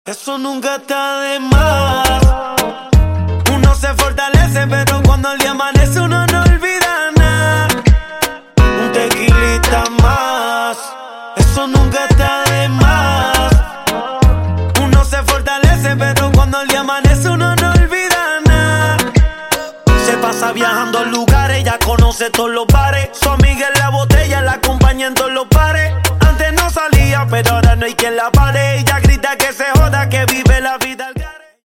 Eso nunca está de más. Uno se fortalece, pero cuando el día amanece uno no olvida nada. Un tequilita más. Eso nunca está de más. Uno se fortalece, pero cuando el día amanece uno no olvida nada. Se pasa viajando a lugares, ya conoce todos los bares. Su amiga en la botella la acompaña en todos los pares. Antes no salía, pero ahora no hay quien la pare.